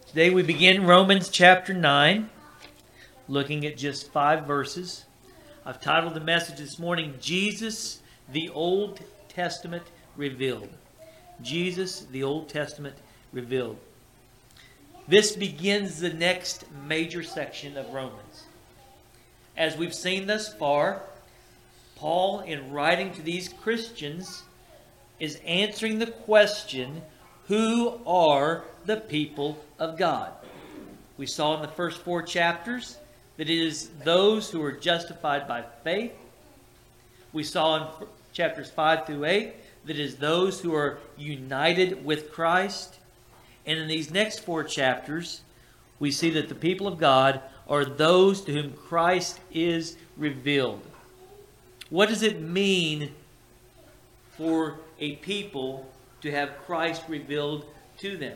Today we begin Romans chapter 9, looking at just 5 verses. I've titled the message this morning, Jesus, the Old Testament Revealed. Jesus, the Old Testament Revealed. This begins the next major section of Romans. As we've seen thus far, Paul, in writing to these Christians, is answering the question, who are the people of God? We saw in the first 4 chapters that it is those who are justified by faith. We saw in chapters 5 through 8 that it is those who are united with Christ. And in these next 4 chapters, we see that the people of God are those to whom Christ is revealed. What does it mean for a people to have Christ revealed to them?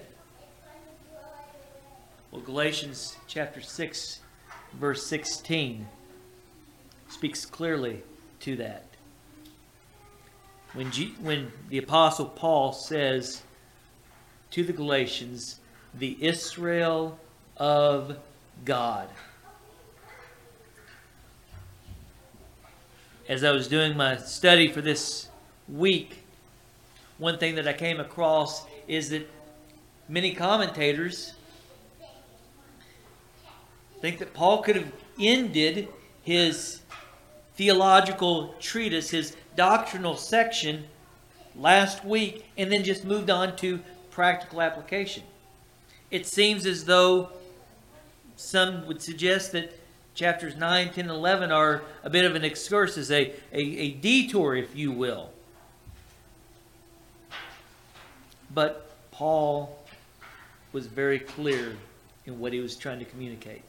Well, Galatians chapter 6, verse 16 speaks clearly to that. When the Apostle Paul says to the Galatians, the Israel of God. As I was doing my study for this week, one thing that I came across is that many commentators think that Paul could have ended his theological treatise, his doctrinal section last week, and then just moved on to practical application. It seems as though some would suggest that chapters 9, 10, and 11 are a bit of an excursus, a detour, if you will. But Paul was very clear in what he was trying to communicate.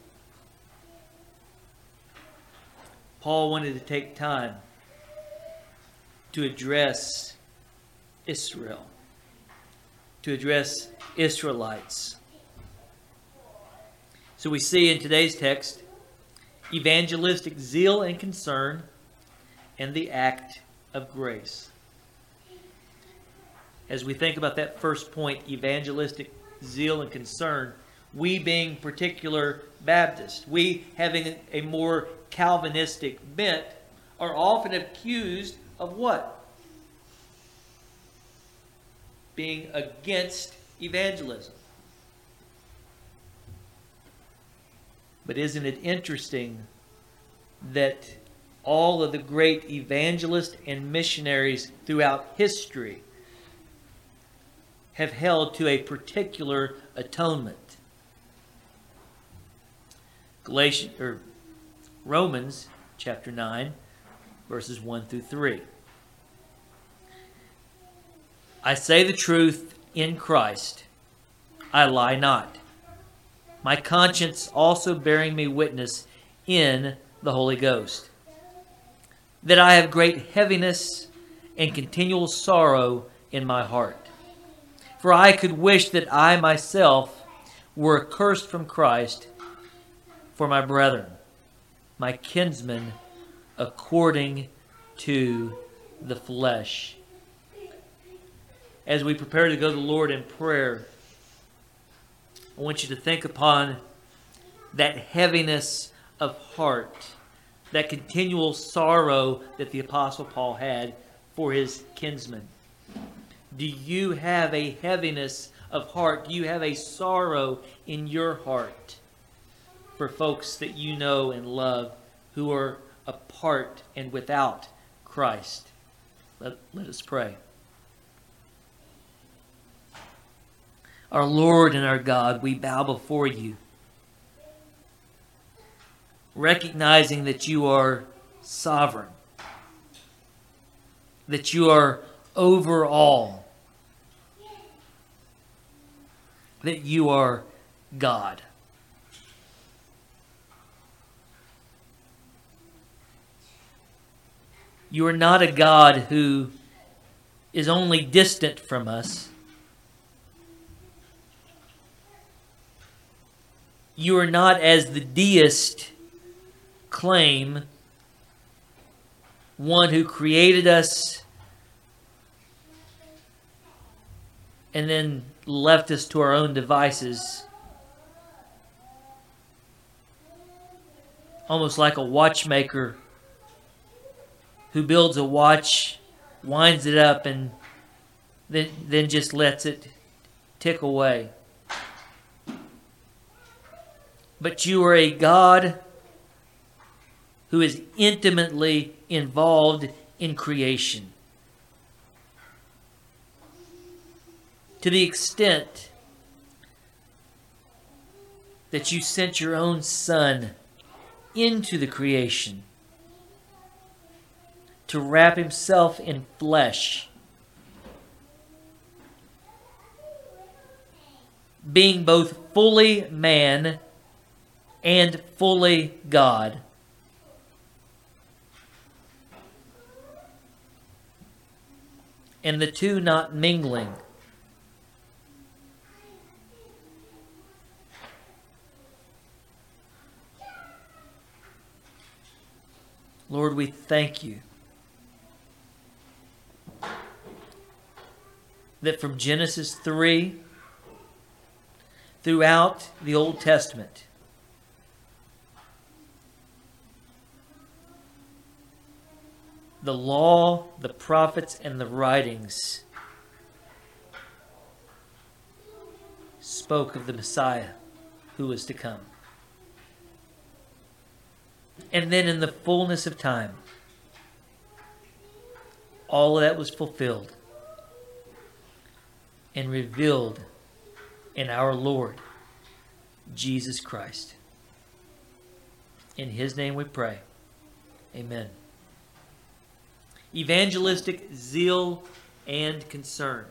Paul wanted to take time to address Israel, to address Israelites. So we see in today's text evangelistic zeal and concern and the act of grace. As we think about that first point, evangelistic zeal and concern, we being particular Baptists, we having a more Calvinistic bent, are often accused of what? Being against evangelism. But isn't it interesting that all of the great evangelists and missionaries throughout history have held to a particular atonement? Romans chapter 9, verses 1 through 3. I say the truth in Christ, I lie not. My conscience also bearing me witness in the Holy Ghost, that I have great heaviness and continual sorrow in my heart. For I could wish that I myself were accursed from Christ for my brethren, my kinsmen, according to the flesh. As we prepare to go to the Lord in prayer, I want you to think upon that heaviness of heart, that continual sorrow that the Apostle Paul had for his kinsmen. Do you have a heaviness of heart? Do you have a sorrow in your heart for folks that you know and love who are apart and without Christ? Let us pray. Our Lord and our God, we bow before you, recognizing that you are sovereign, that you are over all, that you are God. You are not a God who is only distant from us. You are not, as the deists claim, one who created us and then left us to our own devices almost like a watchmaker who builds a watch, winds it up, and then just lets it tick away. But you are a God who is intimately involved in creation. To the extent that you sent your own Son into the creation to wrap himself in flesh, being both fully man and fully God. And the two not mingling. Lord, we thank you that from Genesis 3 throughout the Old Testament, the law, the prophets, and the writings spoke of the Messiah who was to come. And then in the fullness of time, all of that was fulfilled and revealed in our Lord, Jesus Christ. In his name we pray. Amen. Evangelistic zeal and concern.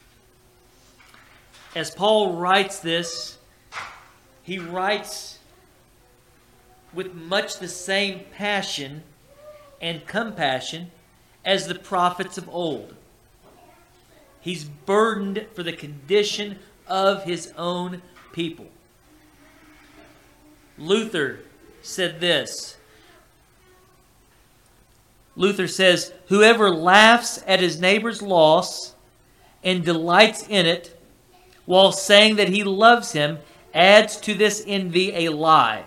As Paul writes this, he writes with much the same passion and compassion as the prophets of old. He's burdened for the condition of his own people. Luther said this. Luther says, "Whoever laughs at his neighbor's loss and delights in it while saying that he loves him adds to this envy a lie.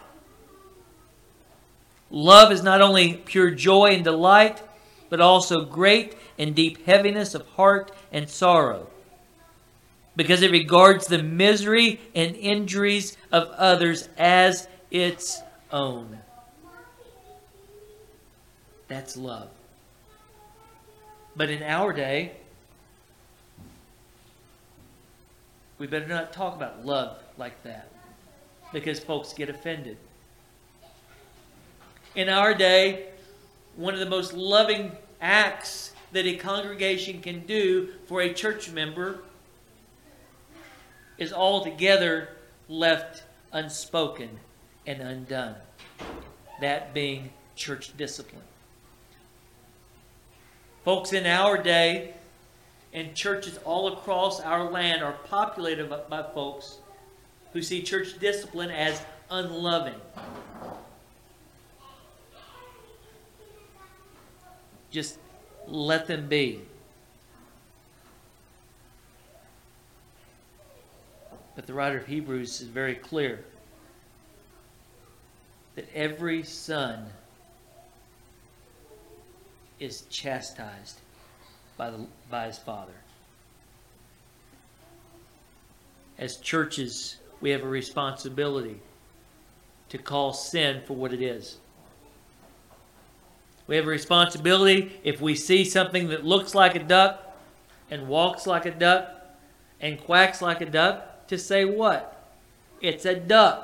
Love is not only pure joy and delight, but also great and deep heaviness of heart and sorrow, because it regards the misery and injuries of others as its own." That's love. But in our day, we better not talk about love like that, because folks get offended. In our day, one of the most loving acts that a congregation can do for a church member is altogether left unspoken and undone. That being church discipline. Folks, in our day, and churches all across our land are populated by folks who see church discipline as unloving. Just let them be. But the writer of Hebrews is very clear that every son is chastised by his father. As churches, we have a responsibility to call sin for what it is. We have a responsibility, if we see something that looks like a duck and walks like a duck and quacks like a duck, to say what? It's a duck.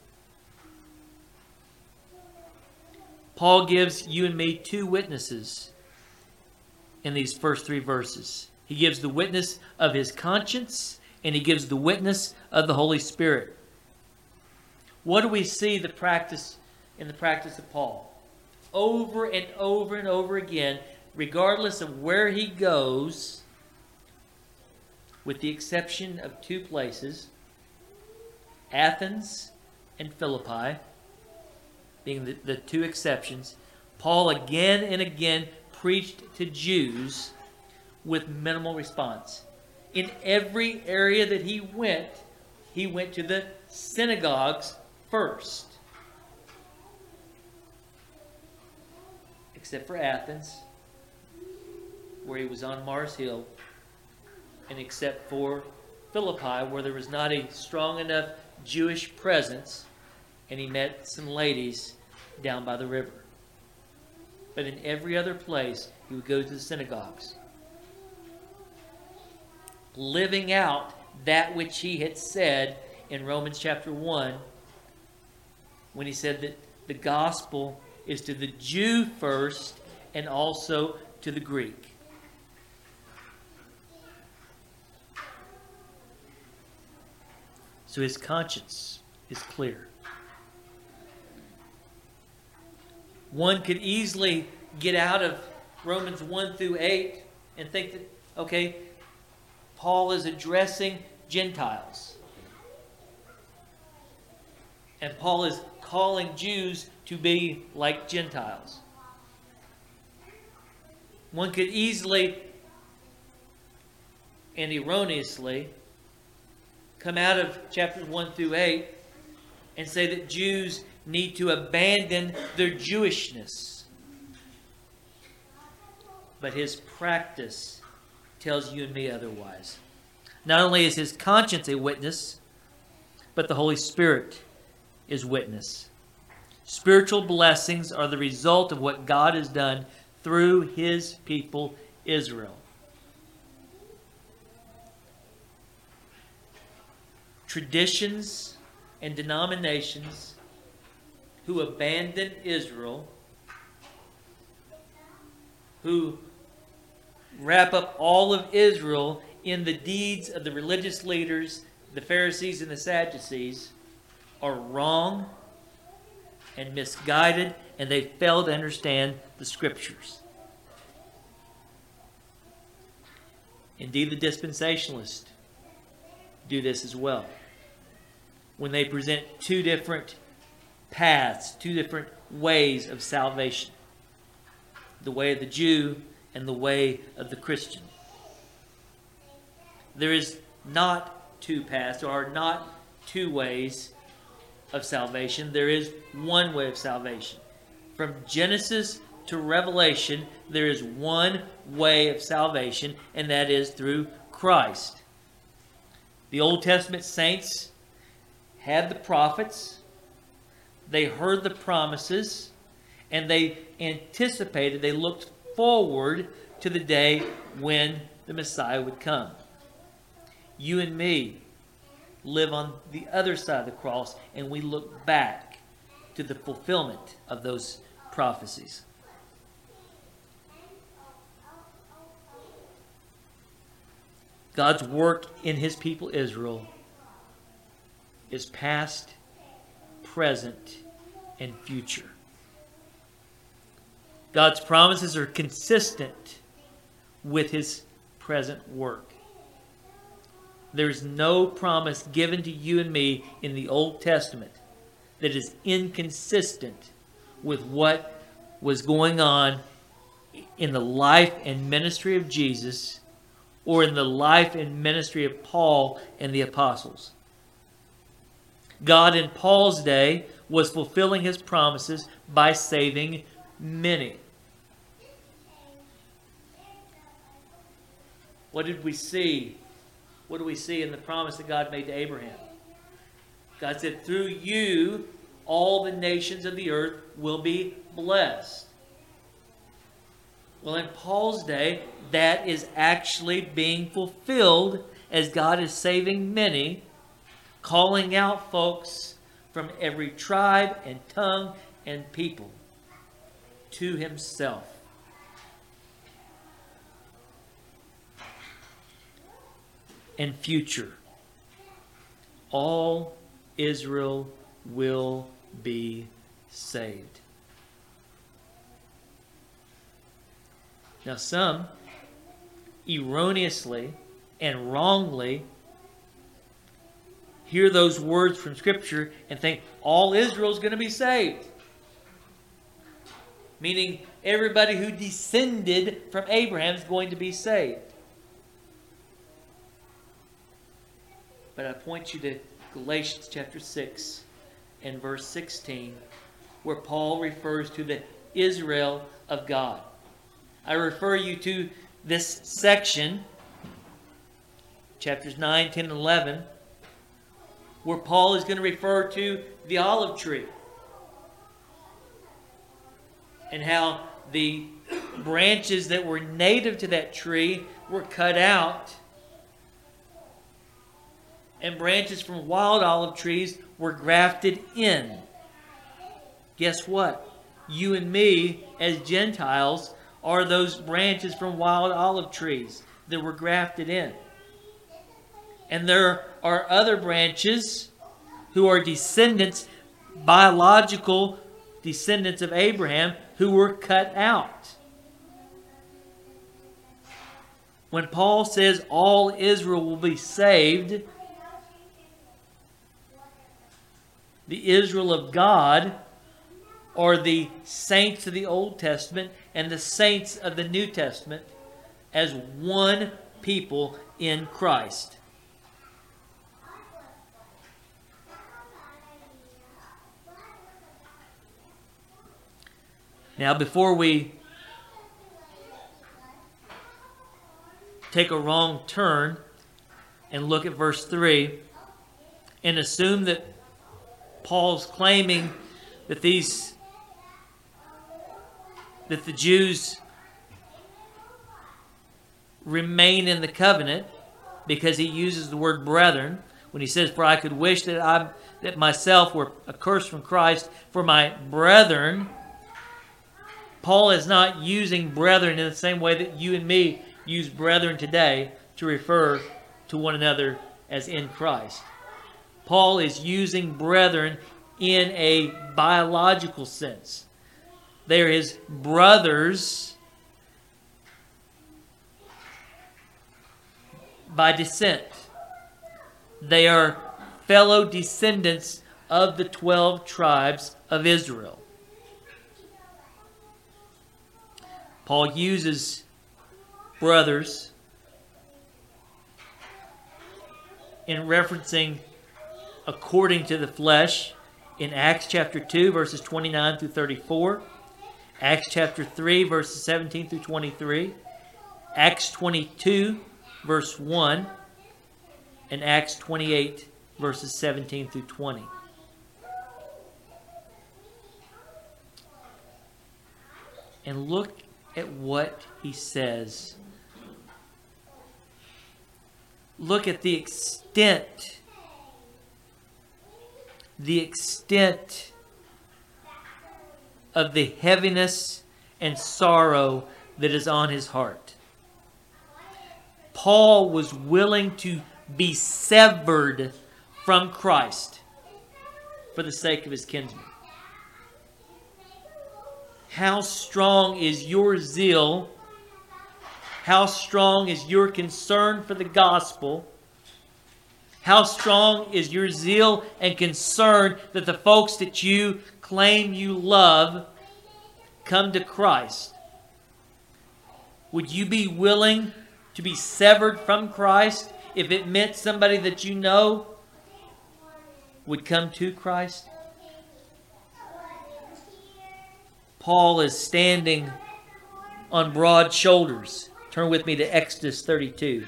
Paul gives you and me two witnesses in these first three verses. He gives the witness of his conscience, and he gives the witness of the Holy Spirit. What do we see in the practice of Paul? Over and over and over again, regardless of where he goes, with the exception of two places, Athens and Philippi, being the two exceptions, Paul again and again preached to Jews with minimal response. In every area that he went to the synagogues first. except for Athens, where he was on Mars Hill, and except for Philippi, where there was not a strong enough Jewish presence, and he met some ladies down by the river. But in every other place, he would go to the synagogues, living out that which he had said in Romans chapter 1, when he said that the gospel is to the Jew first and also to the Greek. So his conscience is clear. One could easily get out of Romans 1 through 8 and think that, okay, Paul is addressing Gentiles. And Paul is calling Jews to be like Gentiles. One could easily and erroneously come out of chapters 1 through 8 and say that Jews need to abandon their Jewishness. But his practice tells you and me otherwise. Not only is his conscience a witness, but the Holy Spirit is witness. Spiritual blessings are the result of what God has done through his people Israel. Traditions and denominations who abandon Israel, who wrap up all of Israel in the deeds of the religious leaders, the Pharisees and the Sadducees, are wrong and misguided, and they fail to understand the Scriptures. Indeed, the dispensationalists do this as well, when they present two different paths, two different ways of salvation. The way of the Jew and the way of the Christian. There is not two paths, there are not two ways of salvation. There is one way of salvation. From Genesis to Revelation, there is one way of salvation, and that is through Christ. The Old Testament saints had the prophets, they heard the promises, and they anticipated, they looked forward to the day when the Messiah would come. You and me live on the other side of the cross, and we look back to the fulfillment of those prophecies. God's work in his people Israel is past, present, and future. God's promises are consistent with his present work. There is no promise given to you and me in the Old Testament that is inconsistent with what was going on in the life and ministry of Jesus, or in the life and ministry of Paul and the apostles. God in Paul's day was fulfilling his promises by saving many. What did we see? What do we see in the promise that God made to Abraham? God said, through you, all the nations of the earth will be blessed. Well, in Paul's day, that is actually being fulfilled as God is saving many, calling out folks from every tribe and tongue and people to himself. And future, all Israel will be saved. Now, some erroneously and wrongly hear those words from Scripture and think all Israel is going to be saved. Meaning everybody who descended from Abraham is going to be saved. But I point you to Galatians chapter 6 and verse 16, where Paul refers to the Israel of God. I refer you to this section, chapters 9, 10, and 11, where Paul is going to refer to the olive tree and how the branches that were native to that tree were cut out, and branches from wild olive trees were grafted in. Guess what? You and me, as Gentiles, are those branches from wild olive trees that were grafted in. And there are other branches who are descendants, biological descendants of Abraham, who were cut out. When Paul says all Israel will be saved, the Israel of God are the saints of the Old Testament and the saints of the New Testament as one people in Christ. Now, before we take a wrong turn and look at verse 3 and assume that Paul's claiming that the Jews remain in the covenant, because he uses the word brethren when he says, "For I could wish that myself were accursed from Christ for my brethren." Paul is not using brethren in the same way that you and me use brethren today to refer to one another as in Christ. Paul is using brethren in a biological sense. They are his brothers by descent. They are fellow descendants of the 12 tribes of Israel. Paul uses brothers in referencing according to the flesh in Acts chapter 2 verses 29 through 34, Acts chapter 3 verses 17 through 23, Acts 22 verse 1, and Acts 28 verses 17 through 20. And look at what he says. Look at the extent of the heaviness and sorrow that is on his heart. Paul was willing to be severed from Christ for the sake of his kinsmen. How strong is your zeal? How strong is your concern for the gospel? How strong is your zeal and concern that the folks that you claim you love come to Christ? Would you be willing to be severed from Christ if it meant somebody that you know would come to Christ? Paul is standing on broad shoulders. Turn with me to Exodus 32.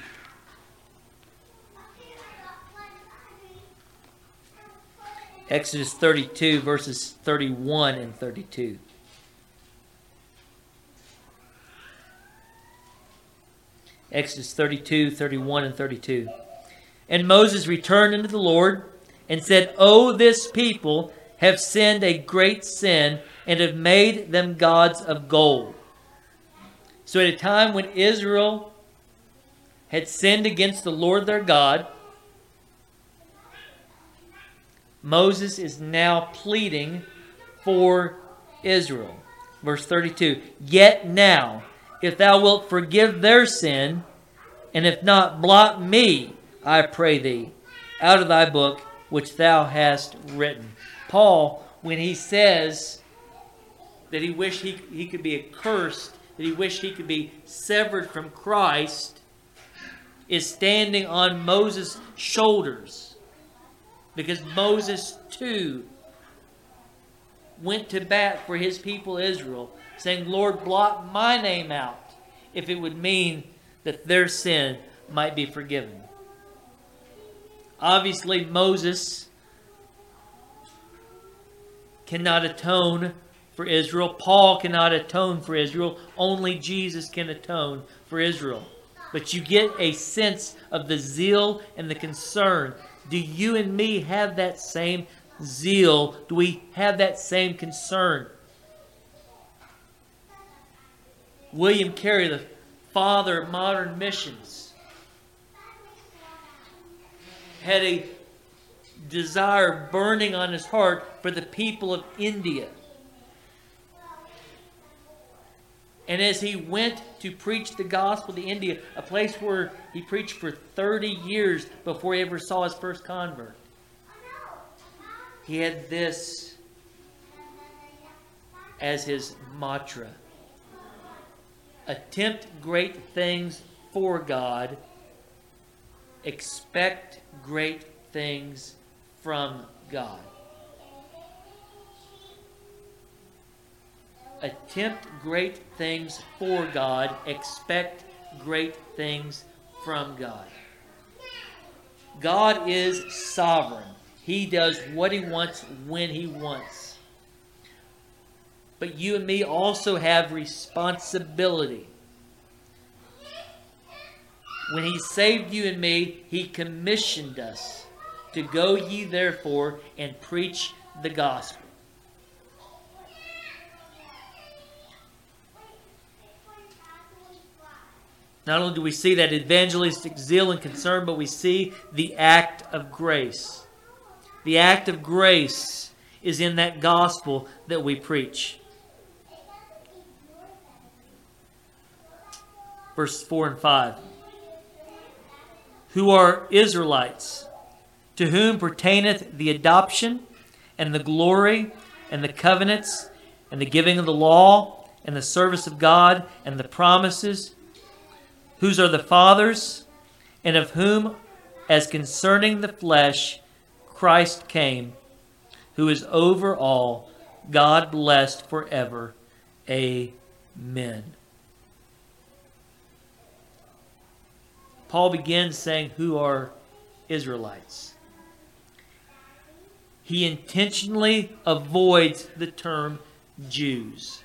Exodus 32 verses 31 and 32. Exodus 32, 31 and 32. And Moses returned unto the Lord and said, "O this people have sinned a great sin, and have made them gods of gold." So at a time when Israel had sinned against the Lord their God, Moses is now pleading for Israel. Verse 32, "Yet now, if thou wilt forgive their sin, and if not, blot me, I pray thee, out of thy book which thou hast written." Paul, when he says that he wished he could be accursed, that he wished he could be severed from Christ, is standing on Moses' shoulders. Because Moses too went to bat for his people Israel, saying, Lord, blot my name out, if it would mean that their sin might be forgiven. Obviously, Moses cannot atone for Israel. Paul cannot atone for Israel. Only Jesus can atone for Israel. But you get a sense of the zeal and the concern. Do you and me have that same zeal? Do we have that same concern? William Carey, the father of modern missions, had a desire burning on his heart for the people of India. And as he went to preach the gospel to India, a place where he preached for 30 years before he ever saw his first convert, he had this as his mantra. Attempt great things for God. Expect great things from God. Attempt great things for God. Expect great things from God. God is sovereign. He does what He wants when He wants. But you and me also have responsibility. When He saved you and me, He commissioned us to go ye therefore and preach the gospel. Not only do we see that evangelistic zeal and concern, but we see the act of grace. The act of grace is in that gospel that we preach. Verses 4 and 5. Who are Israelites, to whom pertaineth the adoption, and the glory, and the covenants, and the giving of the law, and the service of God, and the promises, whose are the fathers, and of whom, as concerning the flesh, Christ came, who is over all, God blessed forever. Amen. Paul begins saying, who are Israelites? He intentionally avoids the term Jews.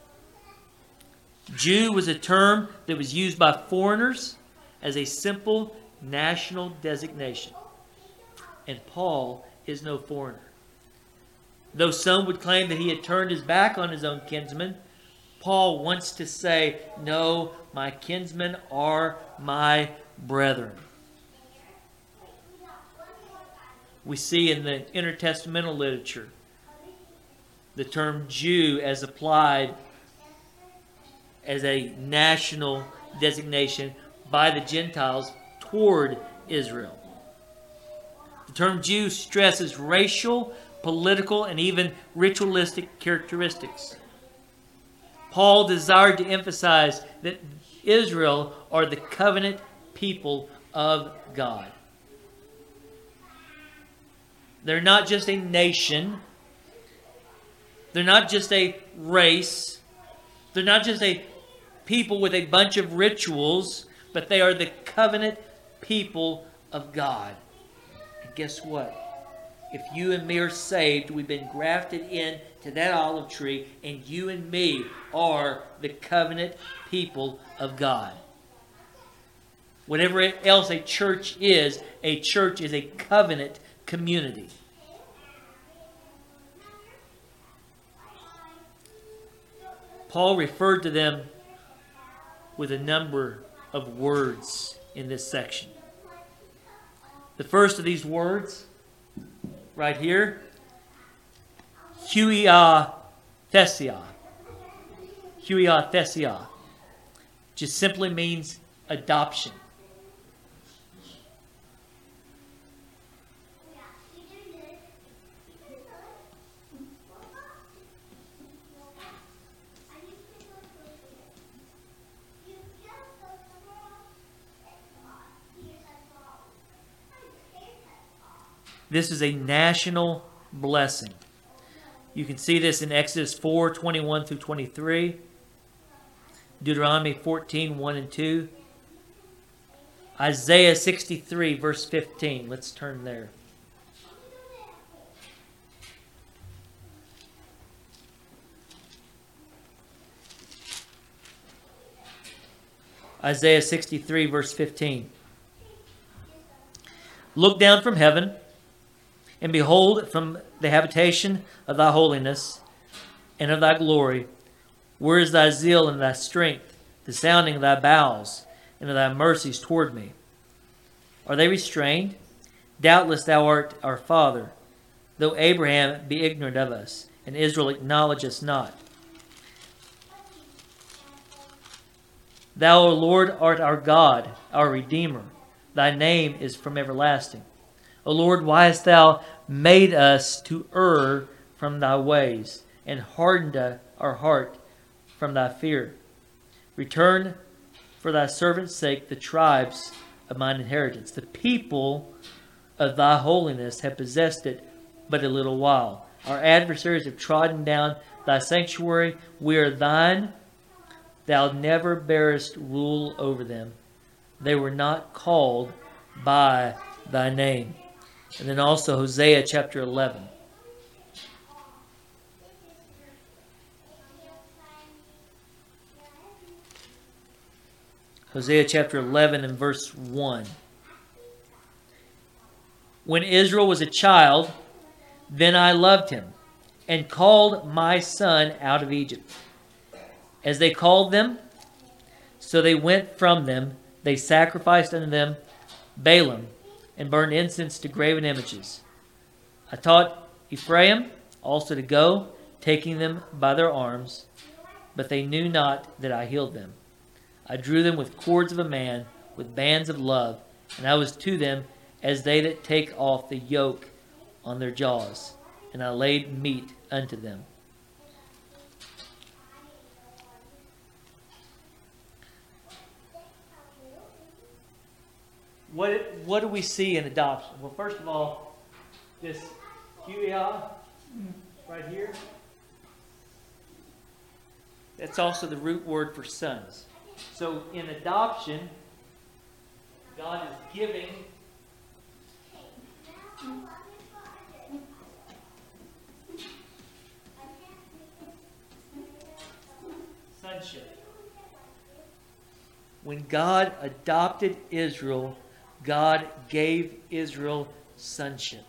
Jew was a term that was used by foreigners as a simple national designation. And Paul is no foreigner. Though some would claim that he had turned his back on his own kinsmen, Paul wants to say, no, my kinsmen are my brethren. We see in the intertestamental literature the term Jew as applied as a national designation by the Gentiles toward Israel. The term Jew stresses racial, political, and even ritualistic characteristics. Paul desired to emphasize that Israel are the covenant people of God. They're not just a nation. They're not just a race. They're not just a people with a bunch of rituals, but they are the covenant people of God. And guess what? If you and me are saved, we've been grafted in to that olive tree, and you and me are the covenant people of God. Whatever else a church is a covenant community. Paul referred to them with a number of words in this section. The first of these words, right here, huia thesia. Huia thesia. Just simply means adoption. This is a national blessing. You can see this in Exodus 4:21 through 23, Deuteronomy 14:1 and 2, Isaiah 63, verse 15. Let's turn there. Isaiah 63, verse 15. Look down from heaven, and behold from the habitation of thy holiness and of thy glory, where is thy zeal and thy strength, the sounding of thy bowels, and of thy mercies toward me? Are they restrained? Doubtless thou art our father, though Abraham be ignorant of us, and Israel acknowledge us not. Thou, O Lord, art our God, our Redeemer. Thy name is from everlasting. O Lord, why hast thou made us to err from thy ways, and hardened our heart from thy fear? Return for thy servant's sake the tribes of mine inheritance. The people of thy holiness have possessed it but a little while. Our adversaries have trodden down thy sanctuary. We are thine. Thou never bearest rule over them. They were not called by thy name. And then also Hosea chapter 11. Hosea chapter 11 and verse 1. When Israel was a child, then I loved him, and called my son out of Egypt. As they called them, so they went from them. They sacrificed unto them Balaam, and burned incense to graven images. I taught Ephraim also to go, taking them by their arms, but they knew not that I healed them. I drew them with cords of a man, with bands of love, and I was to them as they that take off the yoke on their jaws, and I laid meat unto them. What do we see in adoption? Well, first of all, this huiah right here, that's also the root word for sons. So in adoption, God is giving sonship. When God adopted Israel, God gave Israel sonship.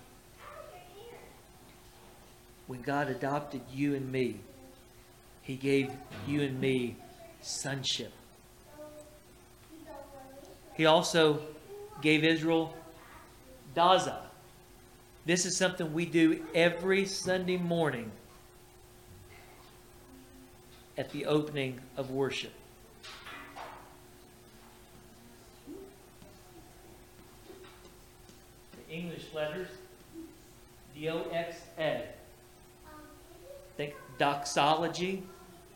When God adopted you and me, He gave you and me sonship. He also gave Israel daza. This is something we do every Sunday morning at the opening of worship. The English letters, D-O-X-A. Think doxology.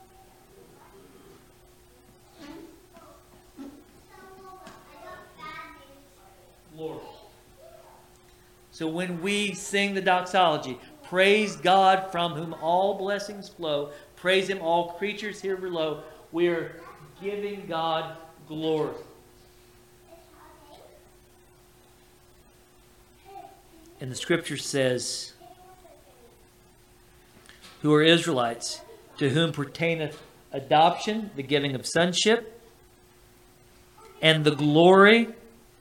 Lord. So when we sing the doxology, praise God from whom all blessings flow, praise Him all creatures here below, we are giving God glory. And the scripture says, who are Israelites, to whom pertaineth adoption, the giving of sonship, and the glory,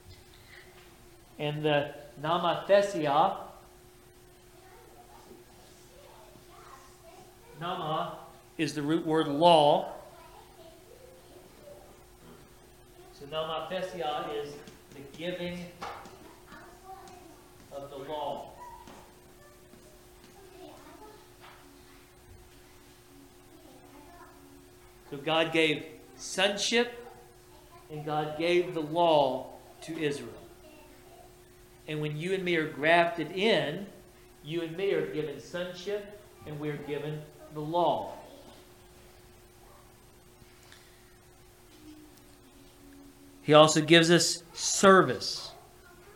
and the namathesia. Nama is the root word law. So namathesia is the giving of the law. So God gave sonship and God gave the law to Israel. And when you and me are grafted in, you and me are given sonship and we are given the law. He also gives us service.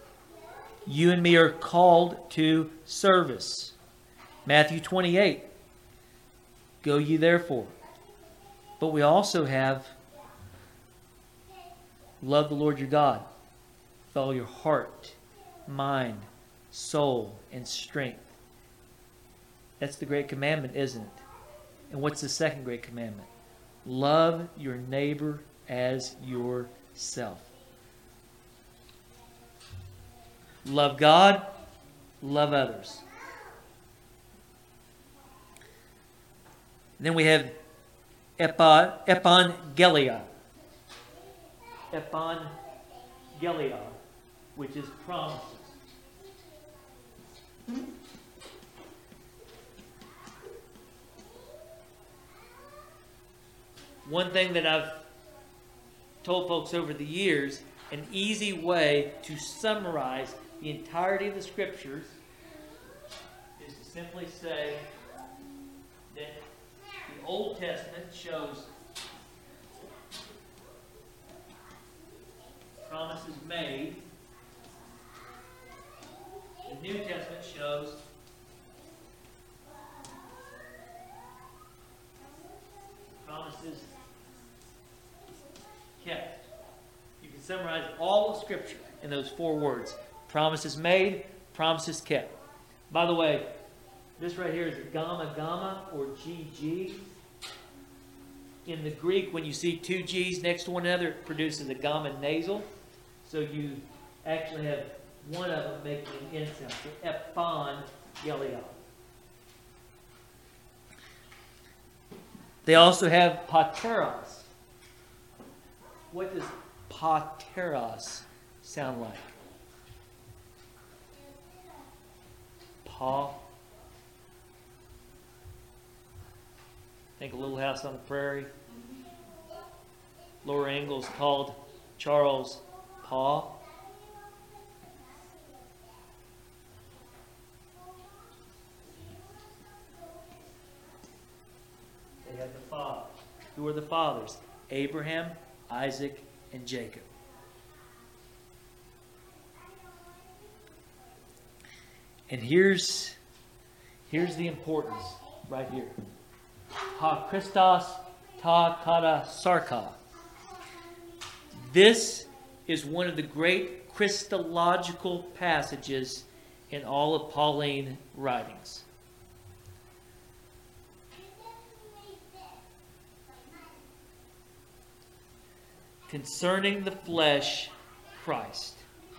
You and me are called to service. Matthew 28, Go ye therefore. But we also have love the Lord your God with all your heart, mind, soul, and strength. That's the great commandment, isn't it? And what's the second great commandment? Love your neighbor as yourself. Love God, love others. And then we have epangelia. Epangelia, which is promises. One thing that I've told folks over the years, an easy way to summarize the entirety of the Scriptures is to simply say that the Old Testament shows promises made. The New Testament shows promises kept. You can summarize all of Scripture in those 4 words. Promises made, promises kept. By the way, this right here is a gamma gamma or GG. In the Greek, when you see 2 G's next to one another, it produces a gamma nasal. So you actually have one of them making an N sound. So epangelia. They also have pateros. What does pateros sound like? Pa. Think of Little House on the Prairie. Laura Ingalls called Charles Pa. They had the father. Who were the fathers? Abraham, Isaac, and Jacob. And here's the importance right here. Ha Christos ta kata sarka. This is one of the great Christological passages in all of Pauline writings. Concerning the flesh, Christ.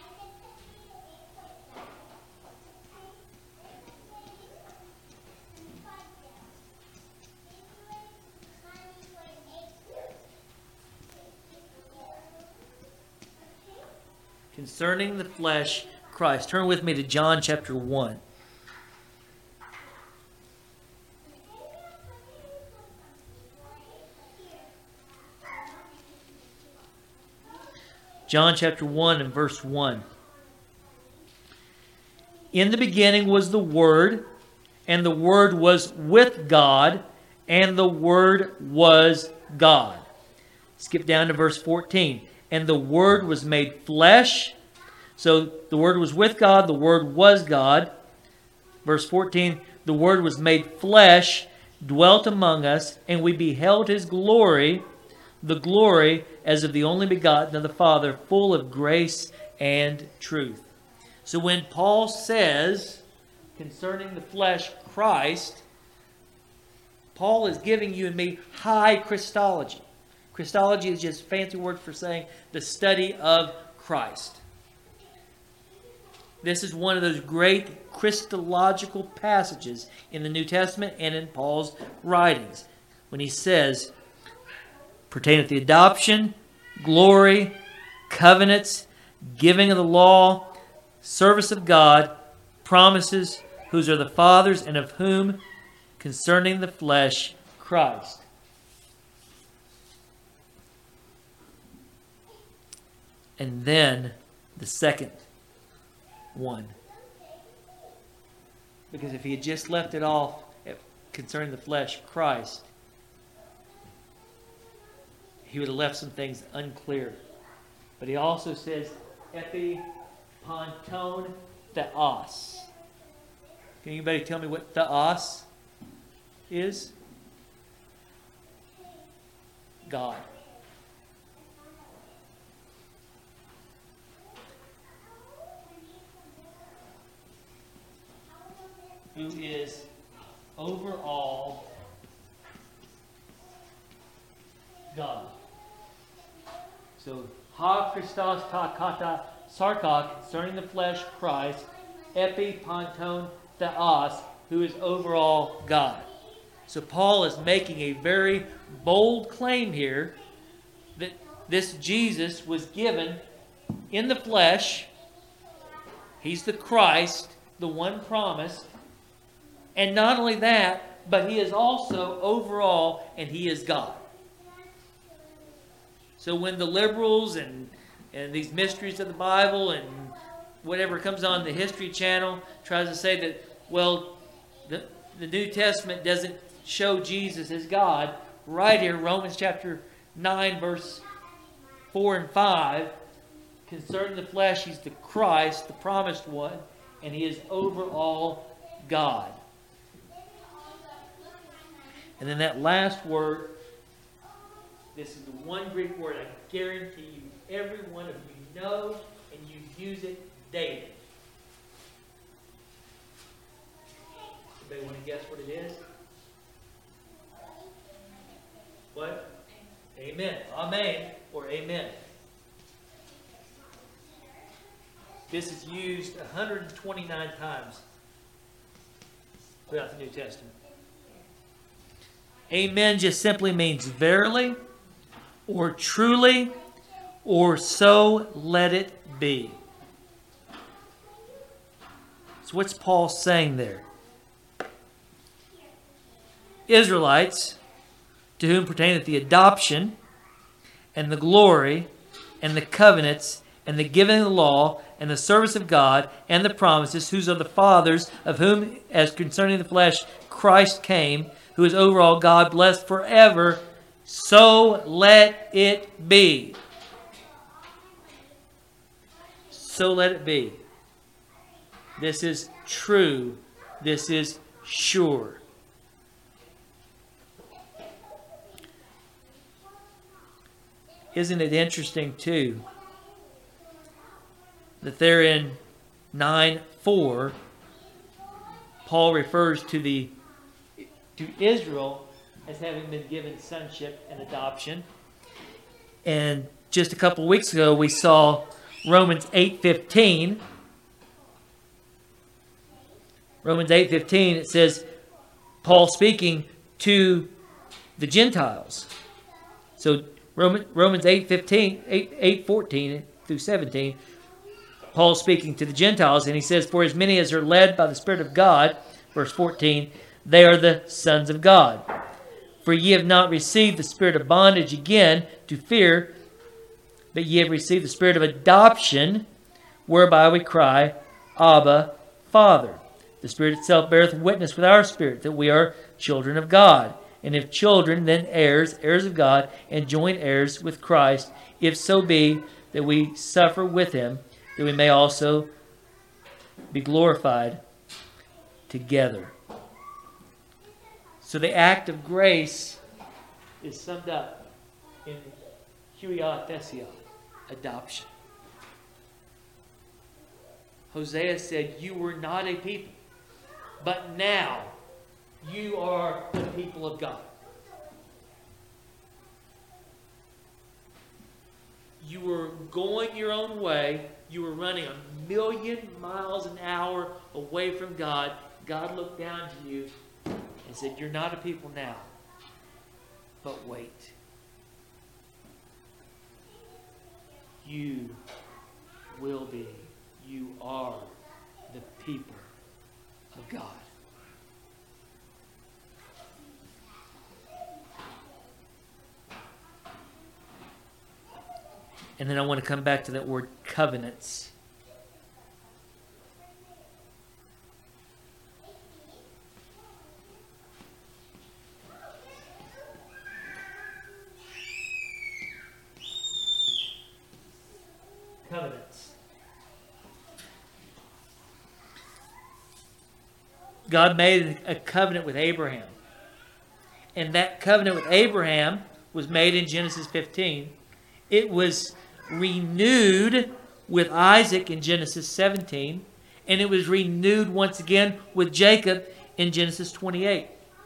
Concerning the flesh, Christ. Turn with me to John chapter 1. John chapter 1 and verse 1. In the beginning was the Word, and the Word was with God, and the Word was God. Skip down to verse 14. And the Word was made flesh. So the Word was with God, the Word was God. Verse 14, the Word was made flesh, dwelt among us, and we beheld His glory, the glory as of the only begotten of the Father, full of grace and truth. So when Paul says, concerning the flesh, Christ, Paul is giving you and me high Christology. Christology is just a fancy word for saying the study of Christ. This is one of those great Christological passages in the New Testament and in Paul's writings. When he says, pertaining to the adoption, glory, covenants, giving of the law, service of God, promises, whose are the fathers, and of whom, concerning the flesh, Christ. And then the second one. Because if he had just left it off concerning the flesh, Christ, he would have left some things unclear. But he also says, epipanton theos. Can anybody tell me what theos is? God. Who is over all God. So, ha Christos ta kata sarkos, concerning the flesh, Christ, epi panton theos, who is over all God. So Paul is making a very bold claim here that this Jesus was given in the flesh. He's the Christ, the one promised. And not only that, but he is also over all, and he is God. So when the liberals and these mysteries of the Bible and whatever comes on the History Channel tries to say that, well, the New Testament doesn't show Jesus as God, right here, Romans chapter 9, verse 4 and 5, concerning the flesh, he's the Christ, the promised one, and he is over all God. And then that last word, this is the one Greek word I guarantee you every one of you know, and you use it daily. Anybody want to guess what it is? What? Amen. Amen or amen. This is used 129 times throughout the New Testament. Amen just simply means verily, or truly, or so let it be. So what's Paul saying there? Israelites, to whom pertaineth the adoption, and the glory, and the covenants, and the giving of the law, and the service of God, and the promises, whose are the fathers, of whom, as concerning the flesh, Christ came, who is over all God, blessed forever, so let it be. So let it be. This is true. This is sure. Isn't it interesting, too, that there in 9:4, Paul refers to Israel as having been given sonship and adoption. And just a couple weeks ago, we saw Romans 8:15. Romans 8:15, it says, Paul speaking to the Gentiles. So Romans 8:14 through 17, Paul speaking to the Gentiles, and he says, for as many as are led by the Spirit of God, verse 14, they are the sons of God. For ye have not received the spirit of bondage again to fear, but ye have received the spirit of adoption, whereby we cry, Abba, Father. The Spirit itself beareth witness with our spirit that we are children of God. And if children, then heirs, heirs of God, and joint heirs with Christ, if so be that we suffer with him, that we may also be glorified together. So the act of grace is summed up in huiothesia, adoption. Hosea said, you were not a people, but now you are the people of God. You were going your own way. You were running 1,000,000 miles an hour away from God. God looked down to you and said, you're not a people now, but wait. You will be, you are the people of God. And then I want to come back to that word covenants. Covenants. God made a covenant with Abraham. And that covenant with Abraham was made in Genesis 15. It was renewed with Isaac in Genesis 17. And it was renewed once again with Jacob in Genesis 28.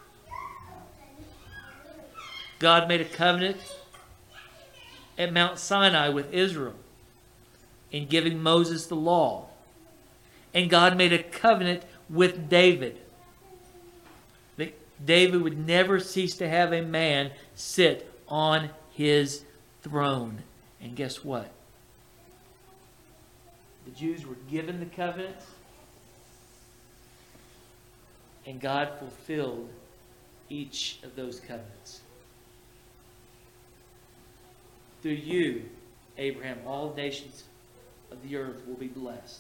God made a covenant at Mount Sinai with Israel in giving Moses the law. And God made a covenant with David. That David would never cease to have a man sit on his throne. And guess what? The Jews were given the covenant, and God fulfilled each of those covenants. Through you, Abraham, all nations of the earth will be blessed.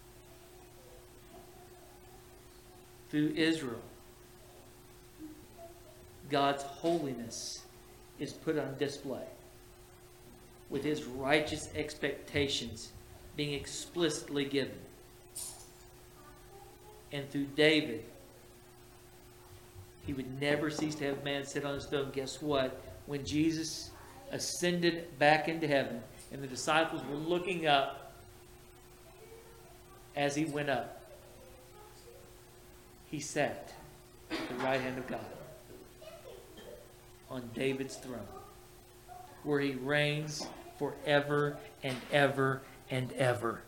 Through Israel, God's holiness is put on display, with his righteous expectations being explicitly given. And through David, he would never cease to have man sit on his throne. Guess what? When Jesus ascended back into heaven and the disciples were looking up as he went up, he sat at the right hand of God on David's throne, where he reigns forever and ever and ever.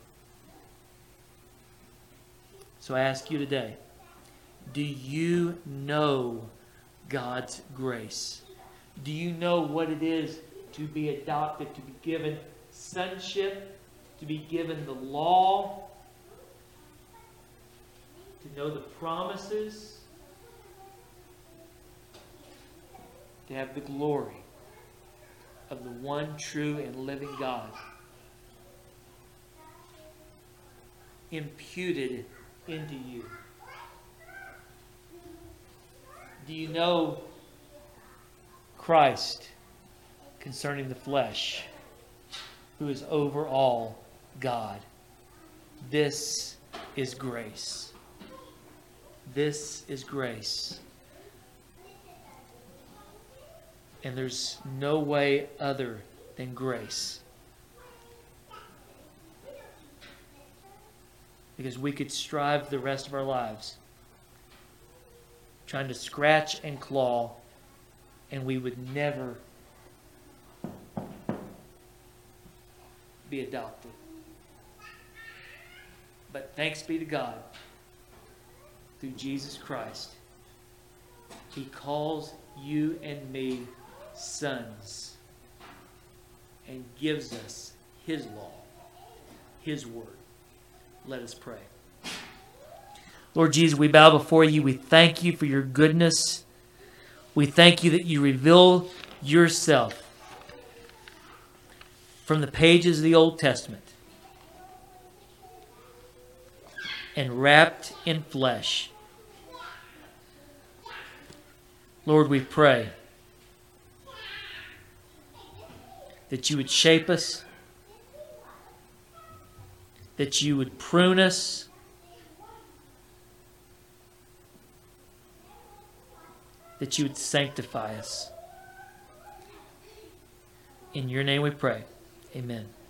So I ask you today, do you know God's grace? Do you know what it is to be adopted, to be given sonship, to be given the law, to know the promises, to have the glory of the one true and living God imputed into you? Do you know Christ concerning the flesh, who is over all God? This is grace. This is grace. And there's no way other than grace. Because we could strive the rest of our lives trying to scratch and claw, and we would never be adopted. But thanks be to God, through Jesus Christ, he calls you and me sons and gives us his law, his word. Let us pray. Lord Jesus, we bow before you. We thank you for your goodness. We thank you that you reveal yourself from the pages of the Old Testament and wrapped in flesh. Lord, we pray that you would shape us, that you would prune us, that you would sanctify us. In your name we pray. Amen.